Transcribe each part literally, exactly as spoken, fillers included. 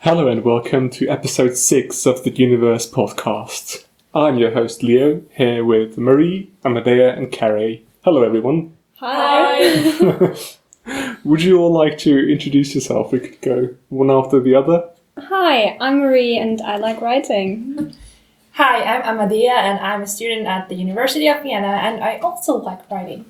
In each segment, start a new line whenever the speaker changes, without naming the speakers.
Hello and welcome to episode six of the Universe podcast. I'm your host Leo, here with Marie, Amadea and Carrie. Hello everyone.
Hi.
Would you all like to introduce yourself? We could go one after the other.
Hi, I'm Marie and I like writing.
Hi, I'm Amadea and I'm a student at the University of Vienna and I also like writing.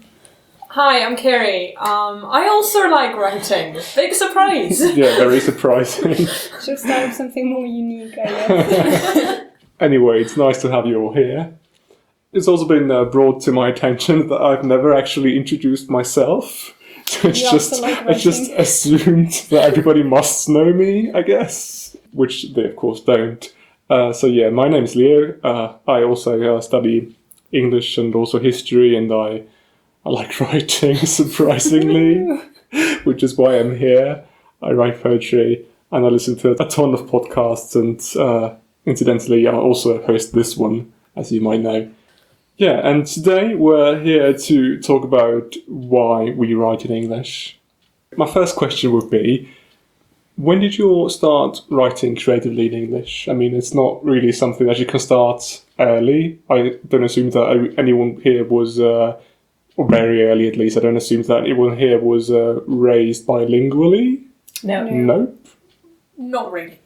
Hi, I'm Carrie. Um, I also like writing. Big surprise.
Yeah, very surprising.
Should start with something more unique, I guess.
Anyway, it's nice to have you all here. It's also been uh, brought to my attention that I've never actually introduced myself. So it's
You
just,
also like
I just
writing.
assumed that everybody must know me, I guess, which they of course don't. Uh, so yeah, my name is Leo. Uh, I also uh, study English and also history, and I I like writing, surprisingly, which is why I'm here. I write poetry and I listen to a ton of podcasts, and uh, incidentally, I also host this one, as you might know. Yeah, and today we're here to talk about why we write in English. My first question would be, when did you all start writing creatively in English? I mean, it's not really something that you can start early. I don't assume that anyone here was... Uh, or very early at least, I don't assume that anyone here was uh, raised bilingually.
No.
Nope.
Not really.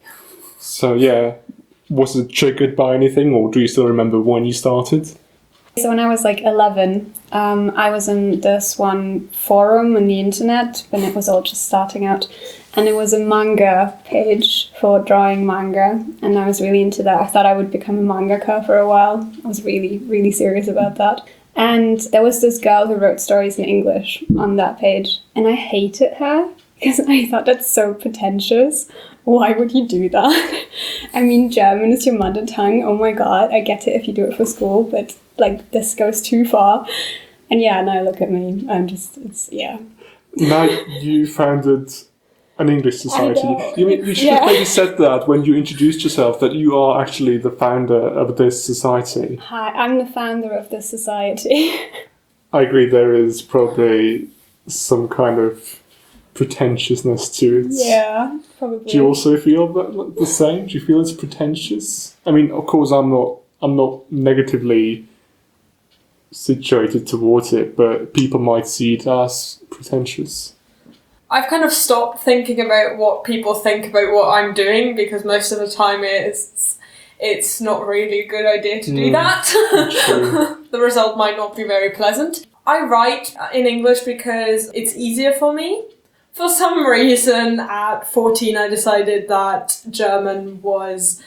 So yeah, was it triggered by anything, or do you still remember when you started?
So when I was like eleven, um, I was in this one forum on the internet when it was all just starting out. And it was a manga page for drawing manga. And I was really into that. I thought I would become a mangaka for a while. I was really, really serious about that. And there was this girl who wrote stories in English on that page. And I hated her because I thought that's so pretentious. Why would you do that? I mean, German is your mother tongue. Oh my god, I get it if you do it for school, but like this goes too far. And yeah, now look at me. I'm just, it's, yeah.
Now you founded an English society.
know.
You mean you should
Yeah.
have maybe said that when you introduced yourself, that you are actually the founder of this society.
Hi, I'm the founder of this society.
I agree, there is probably some kind of pretentiousness to it.
Yeah, probably.
Do you also feel that the same? Do you feel it's pretentious? I mean, of course, I'm not. I'm not negatively situated towards it, but people might see it as pretentious.
I've kind of stopped thinking about what people think about what I'm doing because most of the time it's it's not really a good idea to do
Mm,
that.
true.
The result might not be very pleasant. I write in English because it's easier for me. For some reason, at fourteen, I decided that German was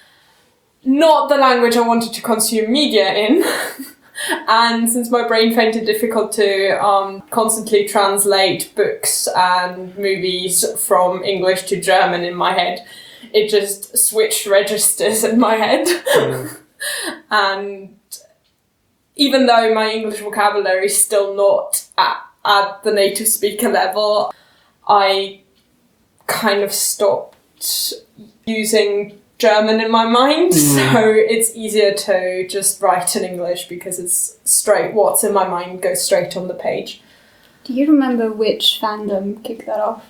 not the language I wanted to consume media in. And since my brain found it difficult to um, constantly translate books and movies from English to German in my head, it just switched registers in my head.
Mm.
And even though my English vocabulary is still not at, at the native speaker level, I kind of stopped using German in my mind,
Mm.
so it's easier to just write in English because it's straight, what's in my mind goes straight on the page.
Do you remember which fandom kicked that off?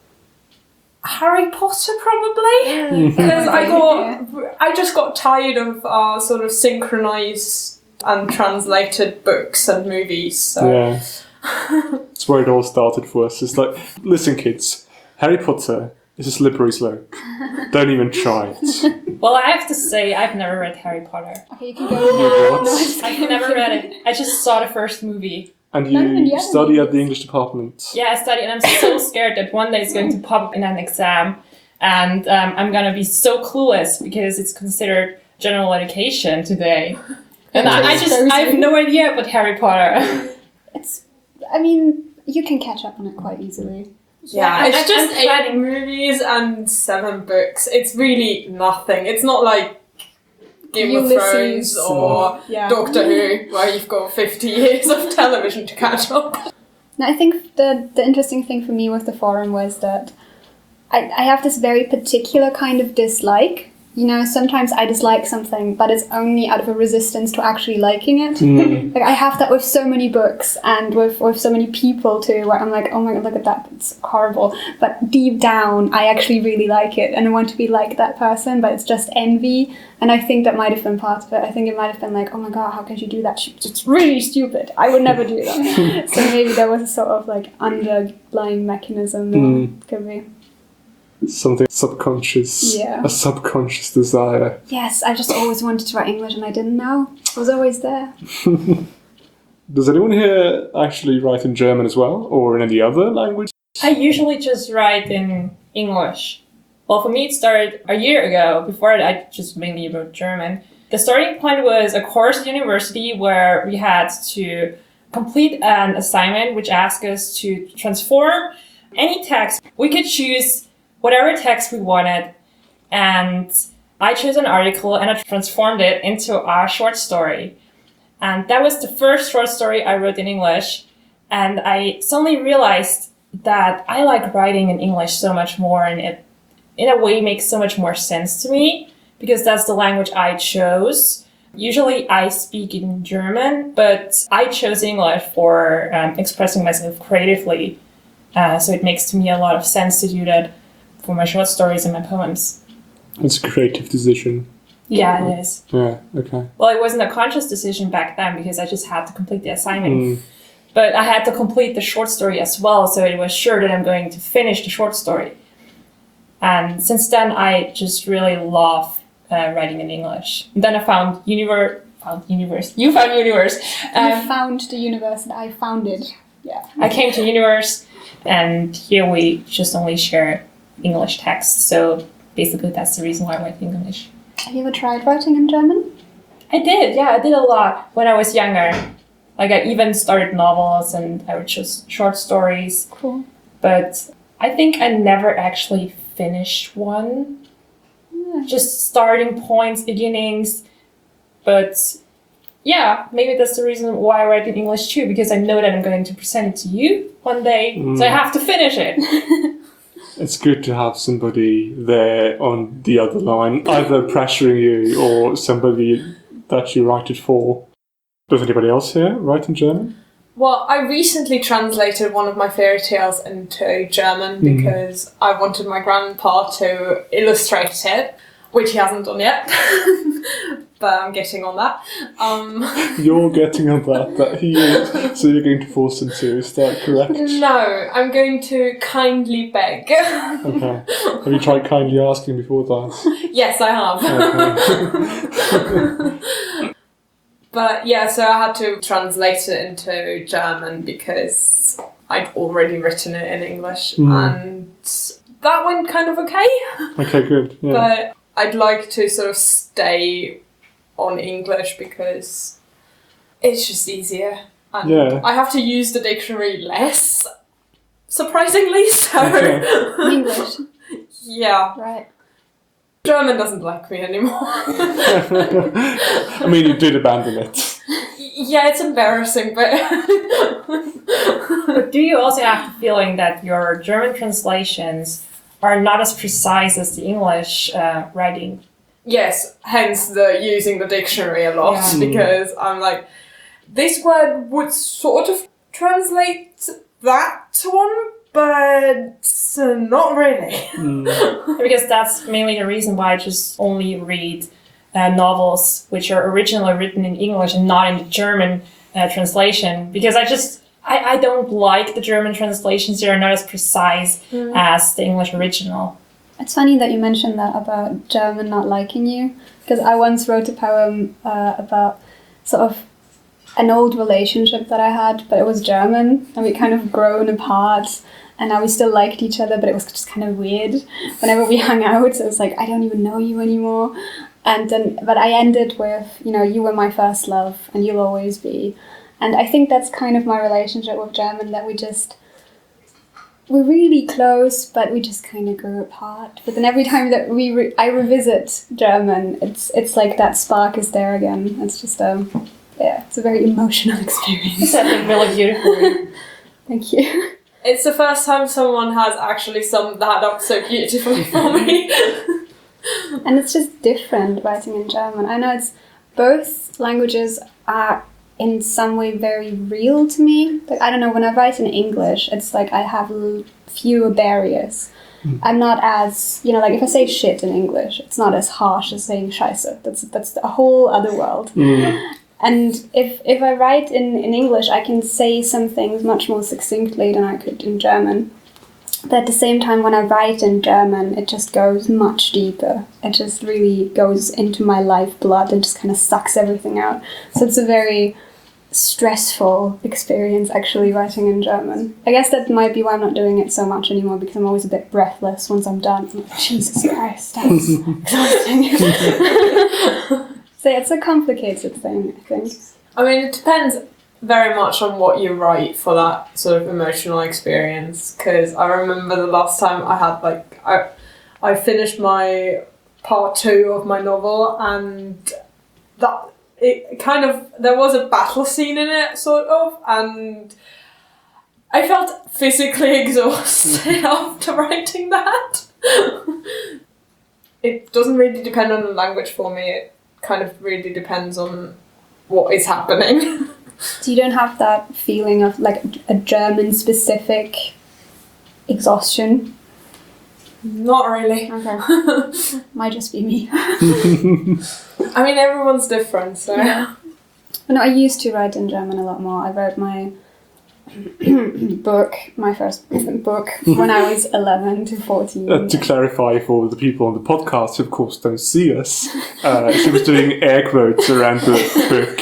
Harry Potter, probably? Because I got, I just got tired of uh, sort of synchronized and translated books and movies, so...
Yeah. That's where it all started for us. It's like, listen kids, Harry Potter is a slippery slope. Don't even try it.
Well, I have to say, I've never read Harry Potter.
Okay, you can go
You
now.
what?
No, I'm just
I've
kidding.
never read it. I just saw the first movie.
And
Not even the
you
other
study at the
movies.
English department.
Yeah, I study and I'm so scared that one day it's going to pop up in an exam and um, I'm going to be so clueless because it's considered general education today. And I, I just, I have no idea about Harry Potter.
It's, I mean, you can catch up on it quite easily.
Yeah,
I'm-
it's
I'm-
just
I'm
eight
planning-
movies and seven books. It's really nothing. It's not like Game
Ulysses.
of Thrones or
Yeah.
Doctor Who, where you've got fifty years of television to catch up.
Now, I think the, the interesting thing for me with the forum was that I, I have this very particular kind of dislike you know, sometimes I dislike something, but it's only out of a resistance to actually liking it.
Mm.
Like I have that with so many books and with, with so many people too, where I'm like, oh my god, look at that, it's horrible. But deep down, I actually really like it and I want to be like that person, but it's just envy. And I think that might have been part of it. I think it might have been like, oh my god, how can you do that? It's really stupid. I would never do that. So maybe there was a sort of like underlying mechanism there.
Mm.
Could be.
Something subconscious,
Yeah.
a subconscious desire.
Yes, I just always wanted to write English and I didn't know. It was always there.
Does anyone here actually write in German as well, or in any other language?
I usually just write in English. Well, for me, it started a year ago. Before that, I just mainly wrote German. The starting point was a course at university where we had to complete an assignment which asked us to transform any text. We could choose whatever text we wanted, and I chose an article and I transformed it into a short story. And that was the first short story I wrote in English. And I suddenly realized that I like writing in English so much more, and it in a way makes so much more sense to me because that's the language I chose. Usually I speak in German, but I chose English for um, expressing myself creatively. Uh, so it makes to me a lot of sense to do that for my short stories and my poems.
It's a creative decision.
Yeah, it is.
Yeah, okay.
Well, it wasn't a conscious decision back then because I just had to complete the assignment.
Mm.
But I had to complete the short story as well, so it was sure that I'm going to finish the short story. And since then, I just really love uh, writing in English. And then I found Universe. Found Universe. You found Universe.
You
Um,
found the universe and I found it. Yeah.
I came to Universe, and here we just only share English text. So basically, that's the reason why I write English.
Have you ever tried writing in German?
I did, yeah, I did a lot when I was younger. Like I even started novels and I would just short stories.
Cool.
But I think I never actually finished one.
Yeah.
Just starting points, beginnings. But yeah, maybe that's the reason why I write in English too, because I know that I'm going to present it to you one day.
Mm.
So I have to finish it.
It's good to have somebody there on the other line, either pressuring you or somebody that you write it for. Does anybody else here write in German?
Well, I recently translated one of my fairy tales into German
Mhm.
because I wanted my grandpa to illustrate it, which he hasn't done yet. But I'm getting on that. Um,
You're getting on that, that he is, so you're going to force him to, is that correct?
no, I'm going to kindly beg.
Okay. Have you tried kindly asking before that?
Yes, I have.
Okay.
But yeah, so I had to translate it into German because I'd already written it in English,
Mm.
and that went kind of okay.
Okay, good. Yeah.
But I'd like to sort of stay on English because it's just easier. And
Yeah.
I have to use the dictionary less, surprisingly, so
Okay.
In English.
yeah.
Right.
German doesn't like me anymore.
I mean, you did abandon it.
Yeah, it's embarrassing, but
But do you also have the feeling that your German translations are not as precise as the English uh, writing?
yes, hence the using the dictionary a lot
Yeah.
because I'm like, this word would sort of translate that one, but uh, not really.
Mm.
Because that's mainly the reason why I just only read uh, novels which are originally written in English and not in the German uh, translation. Because I just, I, I don't like the German translations. They are not as precise
Mm.
as the English original.
It's funny that you mentioned that about German not liking you, because I once wrote a poem uh, about sort of an old relationship that I had, but it was German, and we kind of grown apart, and now we still liked each other, but it was just kind of weird. Whenever we hung out, it was like, I don't even know you anymore. And then, but I ended with, you know, you were my first love, and you'll always be. And I think that's kind of my relationship with German, that we just, we're really close, but we just kind of grew apart. But then every time that we re- I revisit German, it's it's like that spark is there again. It's just a, yeah, it's a very emotional experience.
I think really beautiful.
Thank you.
It's the first time someone has actually summed that up so beautifully for me.
And it's just different writing in German. I know it's both languages are in some way very real to me. Like, I don't know, when I write in English, it's like I have l- fewer barriers. Mm. I'm not as, you know, like if I say shit in English, it's not as harsh as saying scheiße. That's that's a whole other world. Mm. And if if I write in, in English, I can say some things much more succinctly than I could in German. But at the same time, when I write in German, it just goes much deeper. It just really goes into my lifeblood and just kind of sucks everything out. So it's a very stressful experience, actually, writing in German. I guess that might be why I'm not doing it so much anymore, because I'm always a bit breathless once I'm done. I'm like, Jesus Christ, that's exhausting. So yeah, it's a complicated thing, I think.
I mean, it depends very much on what you write for that sort of emotional experience, because I remember the last time I had, like, I, I finished my part two of my novel, and that, it kind of, there was a battle scene in it, sort of, and I felt physically exhausted after writing that. It doesn't really depend on the language for me, it kind of really depends on what is happening.
So you don't have that feeling of like a German specific exhaustion?
Not really.
Okay. Might just be me.
I mean, everyone's different, so.
Yeah. No, I used to write in German a lot more. I wrote my book, my first book, when I was eleven to fourteen.
Uh, to clarify for the people on the podcast who, of course, don't see us, uh, she was doing air quotes around the book.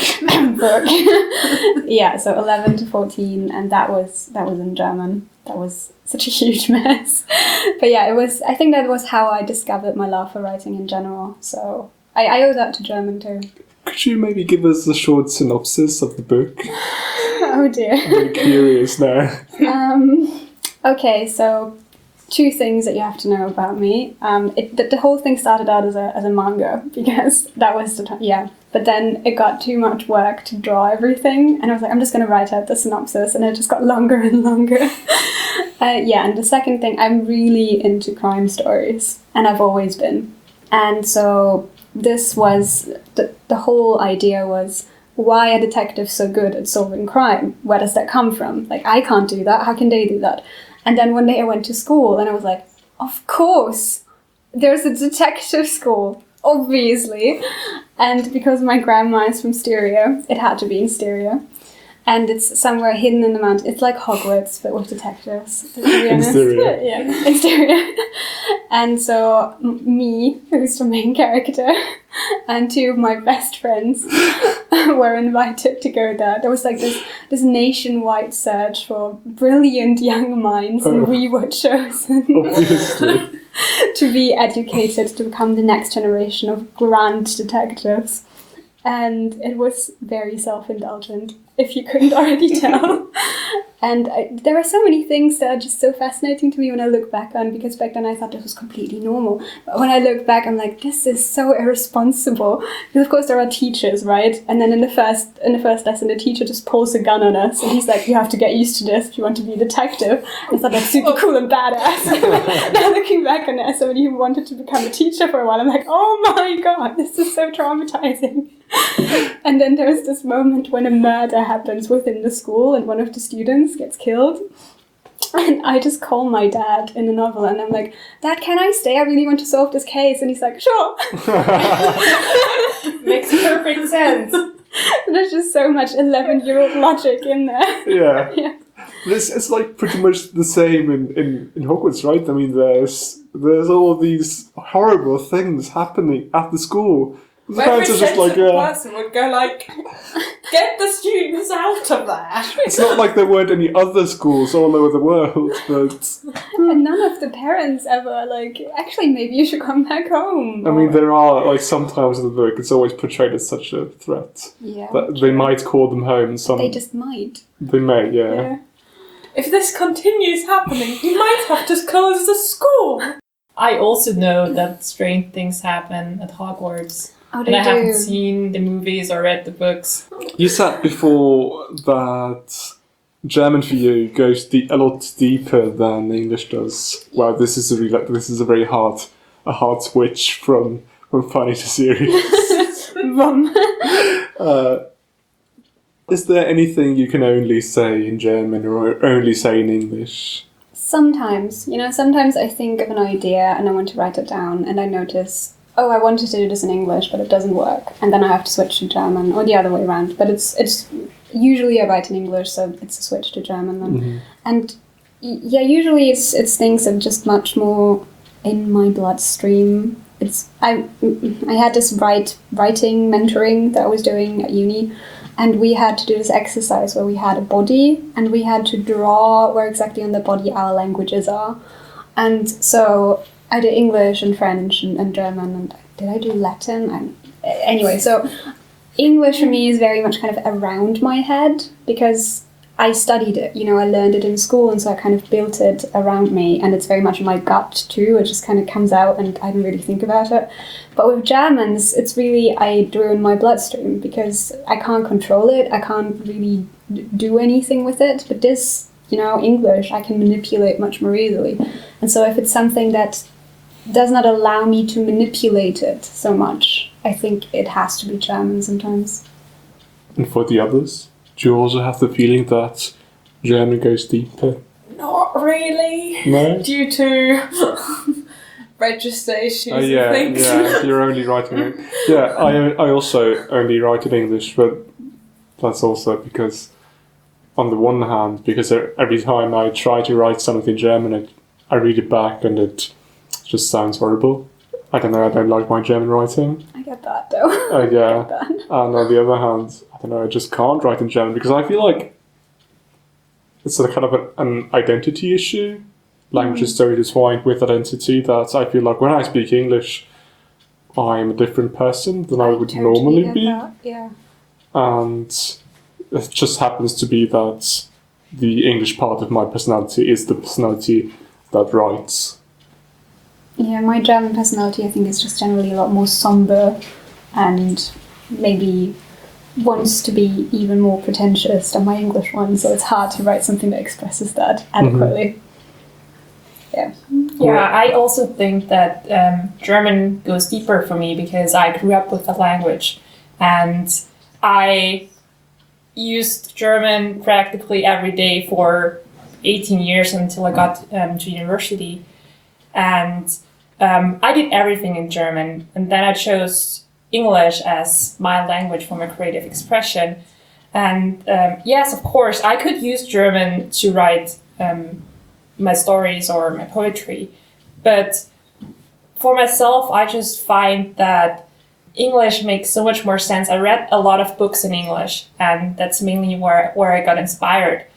book. Yeah, so eleven to fourteen, and that was that was in German. That was such a huge mess. But yeah, it was. I think that was how I discovered my love for writing in general. So I, I owe that to German too.
Could you maybe give us a short synopsis of the book?
Oh dear.
I'm very curious now.
um, okay, so two things that you have to know about me. Um, it, the, the whole thing started out as a as a manga, because that was the time. Yeah, but then it got too much work to draw everything, and I was like, I'm just going to write out the synopsis, and it just got longer and longer. uh, yeah, and the second thing, I'm really into crime stories, and I've always been. And so this was the the whole idea was, why are detectives so good at solving crime? Where does that come from? Like, I can't do that. How can they do that? And then one day I went to school and I was like, of course, there's a detective school, obviously. And because my grandma is from Styria, it had to be in Styria. And it's somewhere hidden in the mountain. It's like Hogwarts, but with detectives. To be
in Styria.
Yeah, in Styria. And so m- me, who's the main character, and two of my best friends were invited to go there. There was like this this nationwide search for brilliant young minds, and
oh.
we were chosen to be educated to become the next generation of grand detectives. And it was very self-indulgent, if you couldn't already tell. And I, there are so many things that are just so fascinating to me when I look back on, because back then I thought this was completely normal. But when I look back, I'm like, this is so irresponsible. Because of course there are teachers, right? And then in the first in the first lesson, the teacher just pulls a gun on us, and he's like, you have to get used to this if you want to be a detective. And I thought that's super cool and badass. Now looking back on it, as somebody who wanted to become a teacher for a while, I'm like, oh my god, this is so traumatizing. And then there's this moment when a murder happens within the school and one of the students gets killed. And I just call my dad in the novel and I'm like, Dad, can I stay? I really want to solve this case. And he's like, sure.
Makes perfect sense.
There's just so much eleven-year-old logic in there.
Yeah.
Yeah.
This it's like pretty much the same in, in, in Hogwarts, right? I mean, there's there's all these horrible things happening at the school. The
Every
parents are just like,
sensible
uh,
person would go like, get the students out of there.
it's not like there weren't any other schools all over the world, but
And none of the parents ever like, actually, maybe you should come back home.
I mean, there are, like, sometimes in the book, it's always portrayed as such a threat.
Yeah.
That they might call them home and some...
They just might.
They may, yeah.
Yeah.
If this continues happening, you might have to close the school.
I also know that strange things happen at Hogwarts.
Oh,
And
they
I
do.
haven't seen the movies or read the books.
You said before that German for you goes de- a lot deeper than English does. Wow, this is a really, this is a very hard a hard switch from from funny to serious.
Rum.
uh, is there anything you can only say in German or only say in English?
Sometimes, you know, sometimes I think of an idea and I want to write it down and I notice, oh, I wanted to do this in English, but it doesn't work. And then I have to switch to German or the other way around. But it's it's usually I write in English, so it's a switch to German then.
Mm-hmm.
And y- yeah, usually it's it's things that are just much more in my bloodstream. It's I I had this write writing mentoring that I was doing at uni. And we had to do this exercise where we had a body and we had to draw where exactly on the body our languages are. And so I did English and French and, and German and did I do Latin? And anyway, so English for me is very much kind of around my head because I studied it, you know, I learned it in school and so I kind of built it around me and it's very much in my gut too, it just kind of comes out and I don't really think about it. But with Germans, it's really, I drew in my bloodstream because I can't control it, I can't really do anything with it, but this, you know, English, I can manipulate much more easily. And so if it's something that does not allow me to manipulate it so much, I think it has to be German sometimes.
And for the others? Do you also have the feeling that German goes deeper?
Not really.
No?
Due to register issues
Oh yeah,
and things.
yeah. You're only writing it. Yeah, I I also only write in English, but that's also because, on the one hand, because every time I try to write something in German, it, I read it back and it just sounds horrible. I don't know. I don't like my German writing.
I get that though.
Oh yeah.
I get that.
And on the other hand, I don't know, I just can't write in German because I feel like it's a kind of an, an identity issue. Language is so intertwined with identity that I feel like when I speak English, I'm a different person than I, would
totally
normally
get
be.
that, yeah.
And it just happens to be that the English part of my personality is the personality that writes.
Yeah, my German personality I think is just generally a lot more somber and maybe wants to be even more pretentious than my English one, so it's hard to write something that expresses that adequately. Yeah.
Yeah, I also think that um, German goes deeper for me because I grew up with the language and I used German practically every day for eighteen years until I got um, to university. And um, I did everything in German, and then I chose English as my language for my creative expression. And um, yes, of course, I could use German to write um, my stories or my poetry, but for myself, I just find that English makes so much more sense. I read a lot of books in English, and that's mainly where, where I got inspired.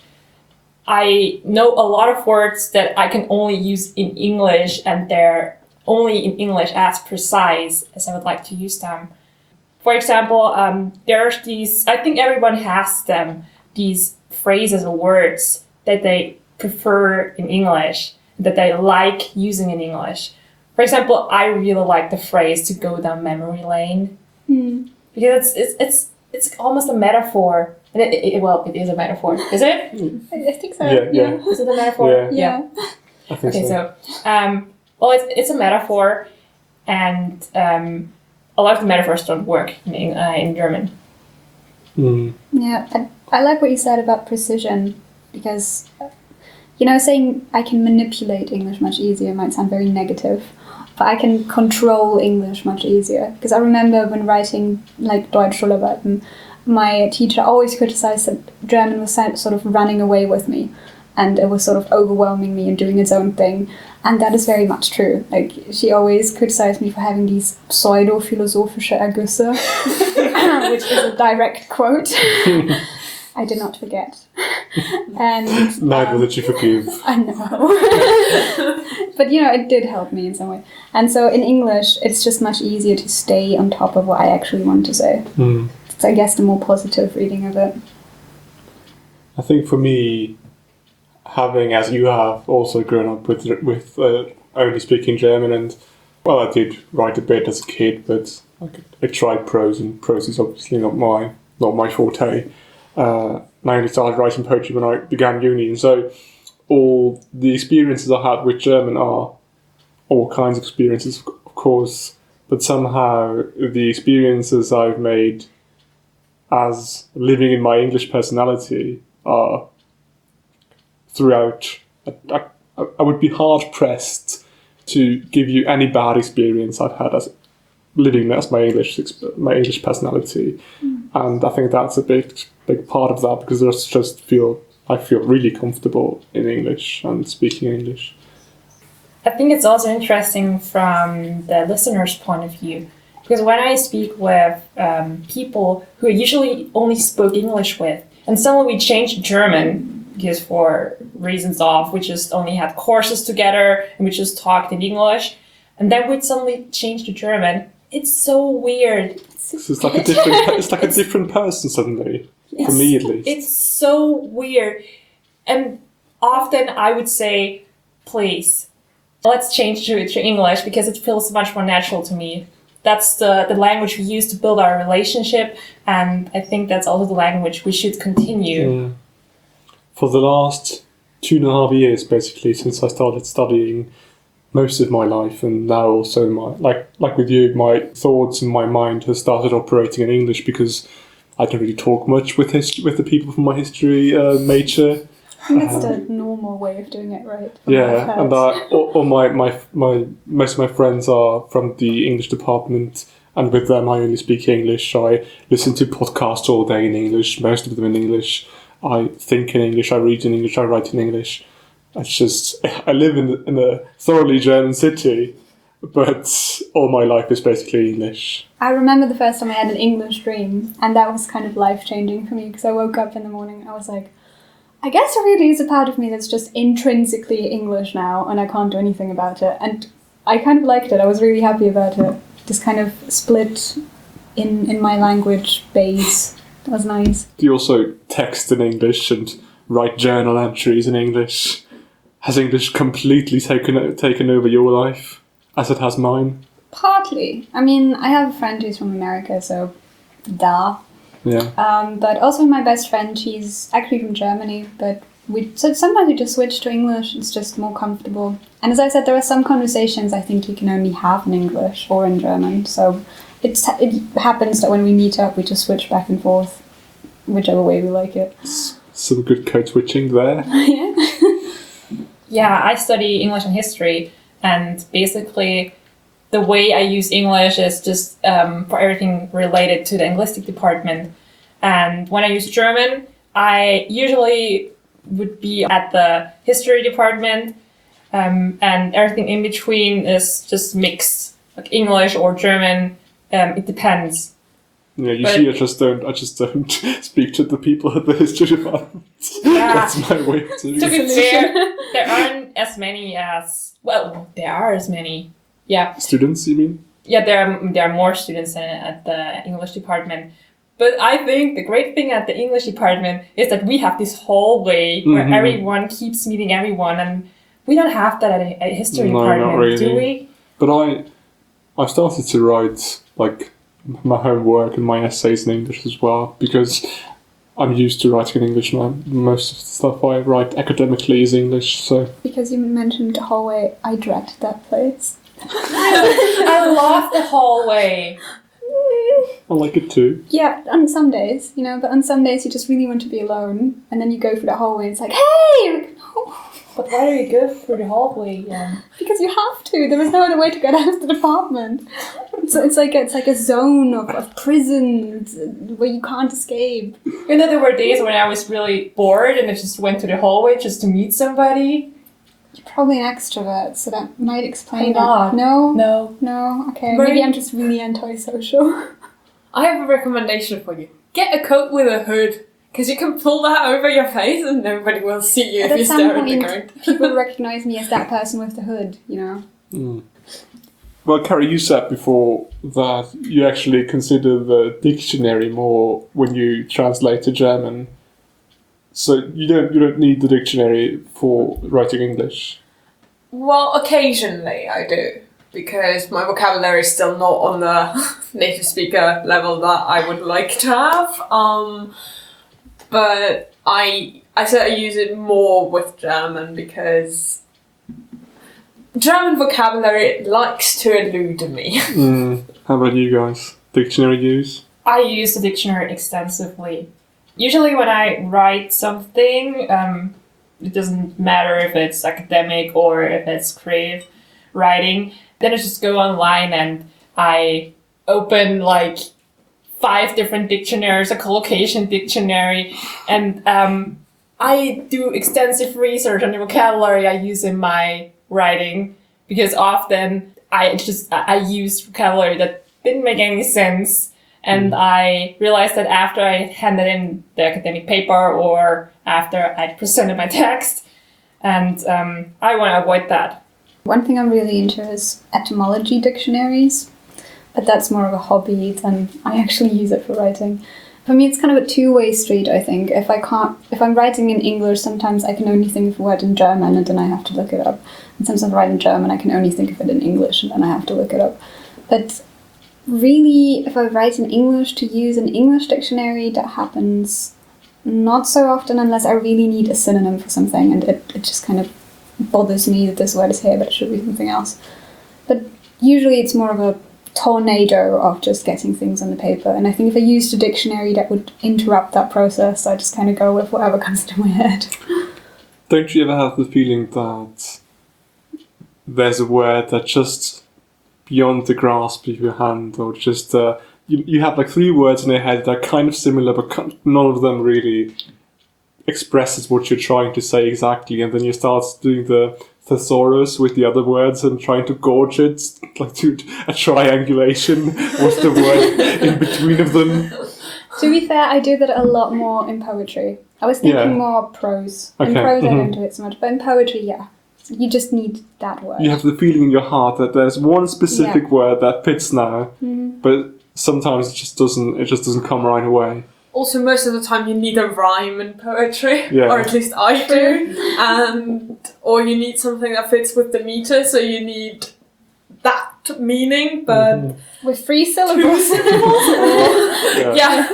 I know a lot of words that I can only use in English, and they're only in English as precise as I would like to use them. For example, um, there's these, I think everyone has them, these phrases or words that they prefer in English, that they like using in English. For example, I really like the phrase to go down memory lane
Mm.
because it's it's it's, it's almost a metaphor. And it, it, well, it is a metaphor, is it?
I, I think so.
Yeah, yeah.
Is it a metaphor?
Yeah.
Yeah.
I think
Okay,
so.
so, um, well, it's, it's a metaphor, and um, a lot of the metaphors don't work in, uh, in German.
Mm.
Yeah, I, I like what you said about precision because, you know, saying I can manipulate English much easier might sound very negative, but I can control English much easier. Because I remember when writing like Deutschschularbeiten, my teacher always criticized that German was sort of running away with me and it was sort of overwhelming me and doing its own thing. And that is very much true. Like, she always criticized me for having these pseudo-philosophische Ergüsse, which is a direct quote. I did not forget. And
Neither
um,
did you forgive.
I know. But, you know, it did help me in some way. And so in English, it's just much easier to stay on top of what I actually want to say.
Mm.
It's, I guess, the more positive reading of it.
I think for me, having, as you have, also grown up with with uh, only speaking German, and, well, I did write a bit as a kid, but I, I tried prose, and prose is obviously not my not my forte. Uh, and I only started writing poetry when I began uni, and so all the experiences I had with German are all kinds of experiences. Of course, but somehow the experiences I've made as living in my English personality are throughout. I, I, I would be hard pressed to give you any bad experience I've had as living as my English my English personality, mm. and I think that's a big big part of that because I just feel I feel really comfortable in English and speaking English.
I think it's also interesting from the listener's point of view, because when I speak with um, people who I usually only spoke English with, and suddenly we changed to German, because for reasons of we just only had courses together and we just talked in English, and then we'd suddenly change to German. It's so weird.
So it's like a different. It's like a different person suddenly. For me, at least.
It's so weird, and often I would say, please, let's change to, to English because it feels much more natural to me. That's the, the language we use to build our relationship, and I think that's also the language we should continue.
Yeah. For the last two and a half years, basically, since I started studying, most of my life, and now also my like like with you, my thoughts and my mind has started operating in English because I don't really talk much with his, with the people from my history uh, major.
I think that's the normal way of doing it, right?
Yeah, and uh, all, all my, my my most of my friends are from the English department, and with them I only speak English. I listen to podcasts all day in English, most of them in English. I think in English, I read in English, I write in English. It's just, I live in, in a thoroughly German city, but all my life is basically English.
I remember the first time I had an English dream, and that was kind of life-changing for me, because I woke up in the morning, I was like, I guess there really is a part of me that's just intrinsically English now, and I can't do anything about it. And I kind of liked it, I was really happy about it. This kind of split in, in my language base. That was nice.
Do you also text in English and write journal entries in English? Has English completely taken taken over your life, as it has mine?
Partly. I mean, I have a friend who's from America, so duh.
Yeah.
Um, but also my best friend, she's actually from Germany, but we so sometimes we just switch to English. It's just more comfortable. And as I said, there are some conversations I think you can only have in English or in German. So it's, it happens that when we meet up, we just switch back and forth, whichever way we like it.
Some good code switching there.
Yeah.
Yeah, I study English and history, and basically the way I use English is just um, for everything related to the linguistic department. And when I use German, I usually would be at the history department, um, and everything in between is just mixed, like English or German. Um, it depends.
Yeah, you
But-
see, I just don't. I just don't speak to the people at the history department.
Yeah.
That's my way to.
To be fair, there aren't as many as, well, there are as many. Yeah,
Students, you mean?
yeah, there are there are more students in, at the English department. But I think the great thing at the English department is that we have this hallway where
Mhm.
everyone keeps meeting everyone, and we don't have that at a, a history
No, not
department, do
really.
we?
But I, I started to write like my homework and my essays in English as well because I'm used to writing in English now. Most of the stuff I write academically is English, so
Because you mentioned the hallway, I dread that place.
I love the hallway.
I like it too.
Yeah, on some days, you know, but on some days you just really want to be alone, and then you go through that hallway and it's like, hey! Like, no.
But why do you go through the hallway? Yeah.
Because you have to. There is no other way to get out of the department. So it's like it's like a zone of, of prison where you can't escape.
You know, there were days when I was really bored and I just went to the hallway just to meet somebody.
You're probably an extrovert, so that might explain
I'm not.
it. No?
No.
No? Okay,
Very-
maybe I'm just really antisocial.
I have a recommendation for you. Get a coat with a hood, because you can pull that over your face and nobody will see you
But
if you
at some
stare at the
point,
coat.
people recognise me as that person with the hood, you know?
Mm. Well, Carrie, you said before that you actually consider the dictionary more when you translate to German. So you don't you don't need the dictionary for writing English.
Well, occasionally I do, because my vocabulary is still not on the native speaker level that I would like to have. Um, but I I certainly use it more with German because German vocabulary likes to elude me.
Mm. How about you guys? Dictionary use?
I use the dictionary extensively. Usually when I write something, um, it doesn't matter if it's academic or if it's creative writing, then I just go online and I open like five different dictionaries, a collocation dictionary, and um, I do extensive research on the vocabulary I use in my writing, because often I just I use vocabulary that didn't make any sense, and I realized that after I handed in the academic paper or after I presented my text, and um, I want to avoid that.
One thing I'm really into is etymology dictionaries, but that's more of a hobby than I actually use it for writing. For me, it's kind of a two-way street, I think. If I can't, if I'm writing in English, sometimes I can only think of a word in German and then I have to look it up. And sometimes I'm writing German, I can only think of it in English and then I have to look it up. But really, if I write in English, to use an English dictionary, that happens not so often unless I really need a synonym for something, and it, it just kind of bothers me that this word is here but it should be something else. But usually it's more of a tornado of just getting things on the paper, and I think if I used a dictionary that would interrupt that process, I just kind of go with whatever comes to my head.
Don't you ever have the feeling that there's a word that's just beyond the grasp of your hand, or just uh, you, you have like three words in your head that are kind of similar but none of them really expresses what you're trying to say exactly, and then you start doing the thesaurus with the other words and trying to gorge it, like do a triangulation. What's the word in between of them?
To be fair, I do that a lot more in poetry. I was thinking
Yeah.
more prose. In
Okay,
prose I
mhm.
don't do it so much, but in poetry, yeah. You just need that word.
You have the feeling in your heart that there's one specific
Yeah.
word that fits now,
Mhm.
but sometimes it just doesn't. It just doesn't come right away.
Also, most of the time you need a rhyme in poetry,
Yeah.
or at least I do, and or you need something that fits with the meter, so you need that meaning, but
Mhm.
With three
two
syllables.
syllables.
Yeah.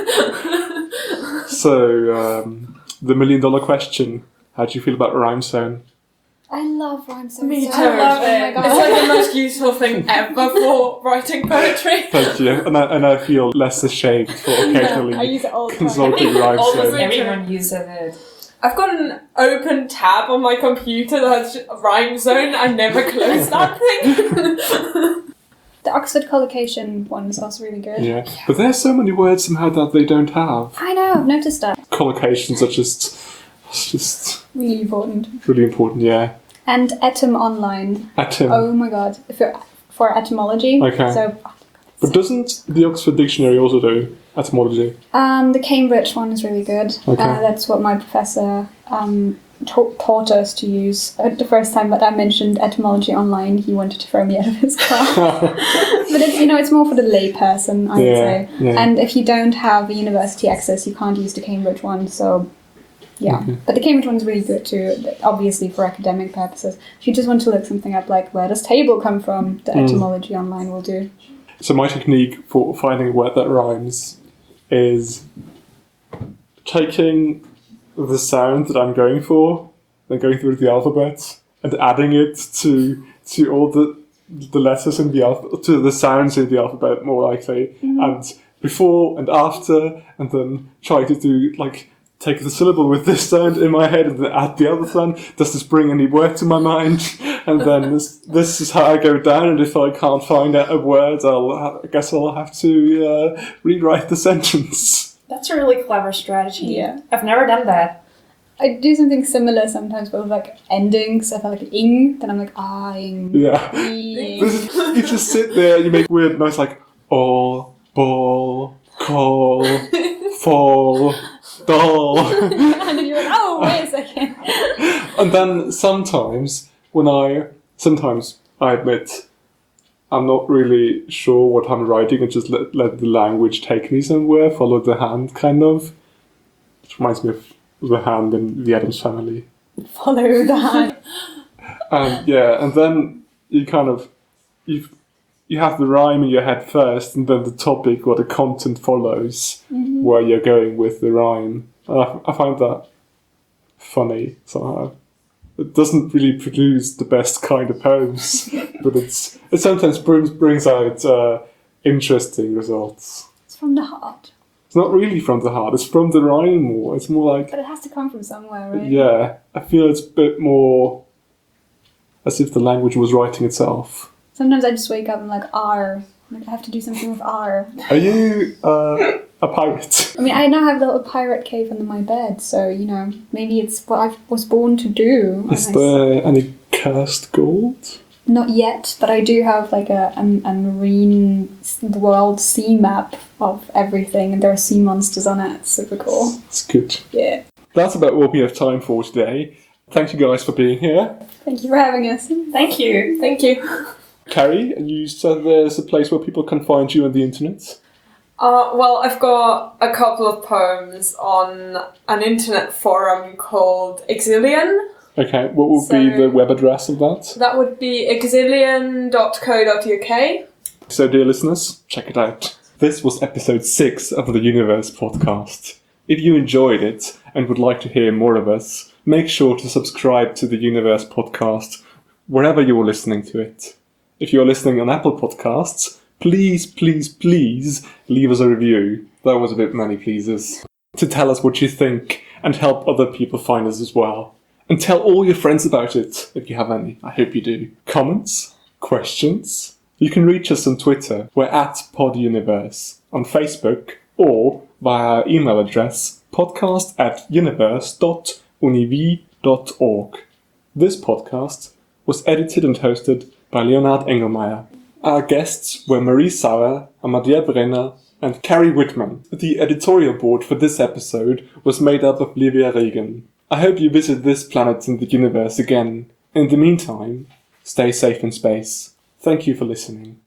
Yeah.
So um, the million dollar question: how do you feel about rhyme zone?
I love rhyme so
Me
so
too.
much.
love
Oh my
it.
god.
It's like the most useful thing ever for writing poetry.
Thank you, and I, and I feel less ashamed for
I
occasionally
use it all the time.
consulting rhyme
Almost
zone.
everyone uses it.
I've got an open tab on my computer that's a rhyme zone. I never close that thing.
The Oxford collocation one is also really good.
Yeah, but there's so many words somehow that they don't have.
I know, I've noticed that.
Collocations are just, it's just
Really important.
really important. Yeah,
And Etym Online.
Atom.
Oh my god. For, for etymology.
Okay.
So,
But doesn't the Oxford Dictionary also do etymology?
um, the Cambridge one is really good.
Okay.
Uh, that's what my professor um, ta- taught us to use. Uh, the first time that I mentioned etymology online, he wanted to throw me out of his class. But it's, you know, it's more for the lay person, I would
Yeah,
say.
yeah.
And if you don't have a university access, you can't use the Cambridge one. So, yeah.
Okay.
But the Cambridge one's really good too, obviously for academic purposes. If you just want to look something up, like where does table come from, the
Mm.
etymology online will do.
So my technique for finding a word that rhymes is taking the sound that I'm going for, then going through the alphabet and adding it to to all the the letters in the alphabet, to the sounds in the alphabet, more likely, and before and after, and then try to do like take the syllable with this sound in my head and then add the other sound. Does this bring any word to my mind? And then this, this is how I go down. And if I can't find a word, I'll ha- I guess I'll have to uh, rewrite the sentence.
That's a really clever strategy.
Yeah.
I've never done that.
I do something similar sometimes, but with like endings. So if I like ing, then I'm like ah ing.
Yeah.
ing.
This is, you just sit there, you make weird noise like all, ball, call, fall, doll.
And then you're like, oh, wait a second.
And then sometimes, when I, sometimes I admit I'm not really sure what I'm writing and just let, let the language take me somewhere, follow the hand kind of. Which reminds me of the hand in the Addams Family.
Follow that.
And yeah, and then you kind of, you you have the rhyme in your head first, and then the topic or the content follows where you're going with the rhyme. And I, I find that funny somehow. it doesn't really produce the best kind of poems, but it's it sometimes brings brings out uh, interesting results.
It's from the heart.
It's not really from the heart. It's from the rhyme more. It's more like
But it has to come from somewhere, right?
yeah. I feel it's a bit more as if the language was writing itself.
Sometimes I just wake up and like R. Like I have to do something with R.
Are you uh, a pirate?
I mean, I now have a little pirate cave under my bed, so you know maybe it's what I was born to do.
Is
And I s-
there any cursed gold?
Not yet, but I do have like a, a, a marine s- world sea map of everything, and there are sea monsters on it. It's super cool.
It's good.
Yeah.
That's about what we have time for today. Thank you guys for being here.
Thank you for having us.
Thank you.
Thank you.
Carrie, you said there's a place where people can find you on the internet.
Uh, well, I've got a couple of poems on an internet forum called Exilian.
Okay, what would be
So-
the web address of that?
That would be exilian dot co dot uk.
So, dear listeners, check it out. This was episode six of the Universe podcast. If you enjoyed it and would like to hear more of us, make sure to subscribe to the Universe podcast wherever you are listening to it. If you're listening on Apple Podcasts, please, please, please leave us a review. That was a bit many pleases. To tell us what you think and help other people find us as well. And tell all your friends about it, if you have any. I hope you do. Comments? Questions? You can reach us on Twitter. We're at PodUniverse. On Facebook, or via our email address, podcast at universe dot univ dot org. This podcast was edited and hosted by Leonard Engelmeyer. Our guests were Marie Sauer, Amadia Brenner, and Carrie Whitman. The editorial board for this episode was made up of Livia Regan. I hope you visit this planet in the universe again. In the meantime, stay safe in space. Thank you for listening.